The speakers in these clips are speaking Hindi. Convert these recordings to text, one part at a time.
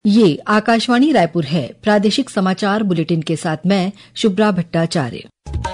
ये आकाशवाणी रायपुर है। प्रादेशिक समाचार बुलेटिन के साथ मैं शुभ्रा भट्टाचार्य।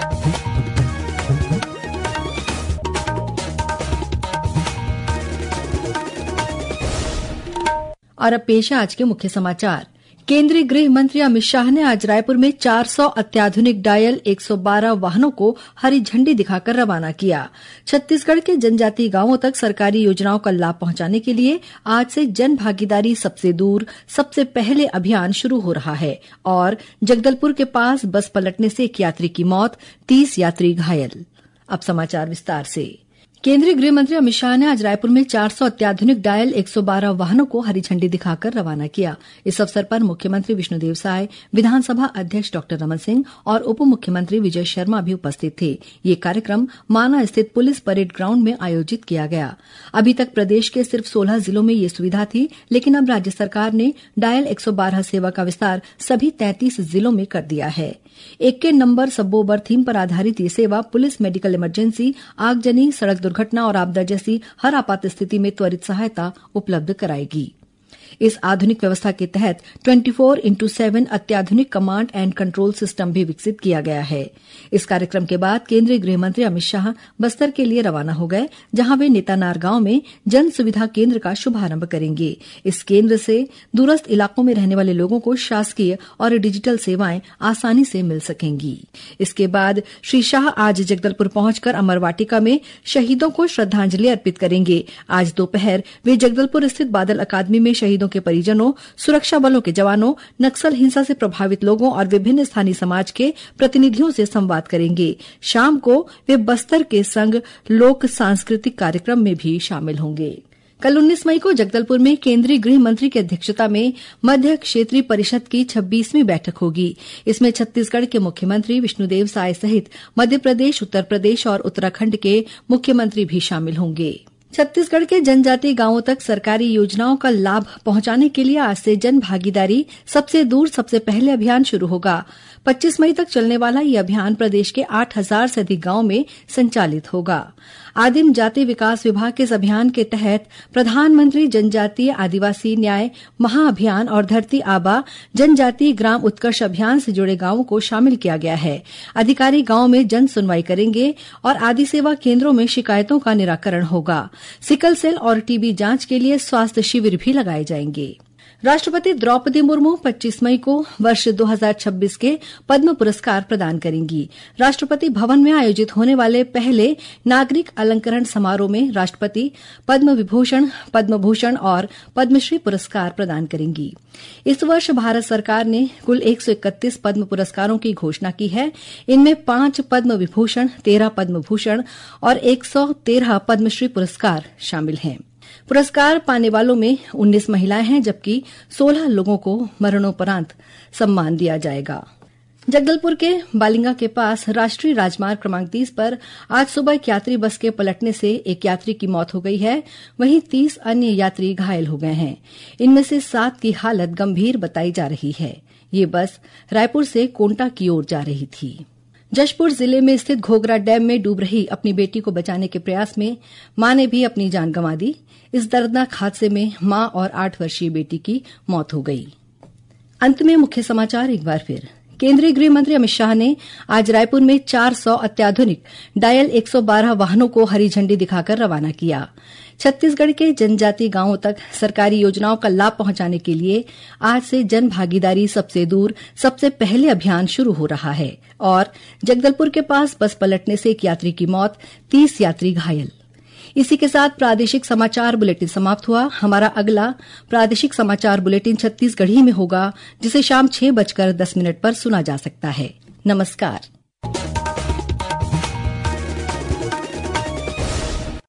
और अब पेश है आज के मुख्य समाचार। केंद्रीय गृह मंत्री अमित शाह ने आज रायपुर में 400 अत्याधुनिक डायल 112 वाहनों को हरी झंडी दिखाकर रवाना किया। छत्तीसगढ़ के जनजातीय गांवों तक सरकारी योजनाओं का लाभ पहुंचाने के लिए आज से जन भागीदारी सबसे दूर सबसे पहले अभियान शुरू हो रहा है और जगदलपुर के पास बस पलटने से एक यात्री की मौत, 30 यात्री घायल। अब समाचार विस्तार से। केंद्रीय गृह मंत्री अमित शाह ने आज रायपुर में 400 अत्याधुनिक डायल 112 वाहनों को हरी झंडी दिखाकर रवाना किया। इस अवसर पर मुख्यमंत्री विष्णुदेव साय, विधानसभा अध्यक्ष डॉ रमन सिंह और उप मुख्यमंत्री विजय शर्मा भी उपस्थित थे। ये कार्यक्रम माना स्थित पुलिस परेड ग्राउंड में आयोजित किया गया। अभी तक प्रदेश के सिर्फ 16 जिलों में ये सुविधा थी, लेकिन अब राज्य सरकार ने डायल 112 सेवा का विस्तार सभी 33 जिलों में कर दिया है। 1 नंबर सबोबर थीम पर आधारित ये सेवा पुलिस, मेडिकल इमरजेंसी, आगजनी, सड़क दुर्घटना और आपदा जैसी हर आपात स्थिति में त्वरित सहायता उपलब्ध कराएगी। इस आधुनिक व्यवस्था के तहत 24x7 अत्याधुनिक कमांड एंड कंट्रोल सिस्टम भी विकसित किया गया है। इस कार्यक्रम के बाद केंद्रीय गृह मंत्री अमित शाह बस्तर के लिए रवाना हो गए, जहां वे नेतानार गांव में जन सुविधा केंद्र का शुभारंभ करेंगे। इस केंद्र से दूरस्थ इलाकों में रहने वाले लोगों को शासकीय और डिजिटल सेवाएं आसानी से मिल सकेंगी। इसके बाद श्री शाह आज जगदलपुर पहुंचकर अमर वाटिका में शहीदों को श्रद्धांजलि अर्पित करेंगे। आज दोपहर वे जगदलपुर स्थित बादल अकादमी में शहीदों के परिजनों, सुरक्षा बलों के जवानों, नक्सल हिंसा से प्रभावित लोगों और विभिन्न स्थानीय समाज के प्रतिनिधियों से संवाद करेंगे। शाम को वे बस्तर के संग लोक सांस्कृतिक कार्यक्रम में भी शामिल होंगे। कल 19 मई को जगदलपुर में केंद्रीय गृह मंत्री की अध्यक्षता में मध्य क्षेत्रीय परिषद की 26वीं बैठक होगी। इसमें छत्तीसगढ़ के मुख्यमंत्री विष्णुदेव साय सहित मध्य प्रदेश, उत्तर प्रदेश और उत्तराखंड के मुख्यमंत्री भी शामिल होंगे। छत्तीसगढ़ के जनजातीय गांवों तक सरकारी योजनाओं का लाभ पहुंचाने के लिए आज से जन भागीदारी सबसे दूर सबसे पहले अभियान शुरू होगा। 25 मई तक चलने वाला ये अभियान प्रदेश के 8000 से अधिक गांवों में संचालित होगा। आदिम जाति विकास विभाग के इस अभियान के तहत प्रधानमंत्री जनजातीय आदिवासी न्याय महाअभियान और धरती आबा जनजातीय ग्राम उत्कर्ष अभियान से जुड़े गांवों को शामिल किया गया है। अधिकारी गांव में जन सुनवाई करेंगे और आदि सेवा केंद्रों में शिकायतों का निराकरण होगा। सिकल सेल और टीबी जांच के लिए स्वास्थ्य शिविर भी लगाए जाएंगे। राष्ट्रपति द्रौपदी मुर्मू 25 मई को वर्ष 2026 के पद्म पुरस्कार प्रदान करेंगी। राष्ट्रपति भवन में आयोजित होने वाले पहले नागरिक अलंकरण समारोह में राष्ट्रपति पद्म विभूषण, पद्म भूषण और पद्मश्री पुरस्कार प्रदान करेंगी। इस वर्ष भारत सरकार ने कुल 131 पद्म पुरस्कारों की घोषणा की है। इनमें 5 पद्म विभूषण, 13 पद्म भूषण और 113 पद्मश्री पुरस्कार शामिल हैं। पुरस्कार पाने वालों में 19 महिलाएं हैं, जबकि 16 लोगों को मरणोपरांत सम्मान दिया जाएगा। जगदलपुर के बालिंगा के पास राष्ट्रीय राजमार्ग क्रमांक 30 पर आज सुबह एक यात्री बस के पलटने से एक यात्री की मौत हो गई है, वहीं 30 अन्य यात्री घायल हो गए हैं। इनमें से 7 की हालत गंभीर बताई जा रही है। ये बस रायपुर से कोंटा की ओर जा रही थी। जशपुर जिले में स्थित घोघरा डैम में डूब रही अपनी बेटी को बचाने के प्रयास में मां ने भी अपनी जान गंवा दी। इस दर्दनाक हादसे में मां और 8 वर्षीय बेटी की मौत हो गई। अंत में मुख्य समाचार एक बार फिर। केंद्रीय गृह मंत्री अमित शाह ने आज रायपुर में 400 अत्याधुनिक डायल 112 वाहनों को हरी झंडी दिखाकर रवाना किया। छत्तीसगढ़ के जनजातीय गांवों तक सरकारी योजनाओं का लाभ पहुंचाने के लिए आज से जन भागीदारी सबसे दूर सबसे पहले अभियान शुरू हो रहा है और जगदलपुर के पास बस पलटने से एक यात्री की मौत, 30 यात्री घायल। इसी के साथ प्रादेशिक समाचार बुलेटिन समाप्त हुआ। हमारा अगला प्रादेशिक समाचार बुलेटिन छत्तीसगढ़ी में होगा, जिसे शाम 6:10 पर सुना जा सकता है। नमस्कार।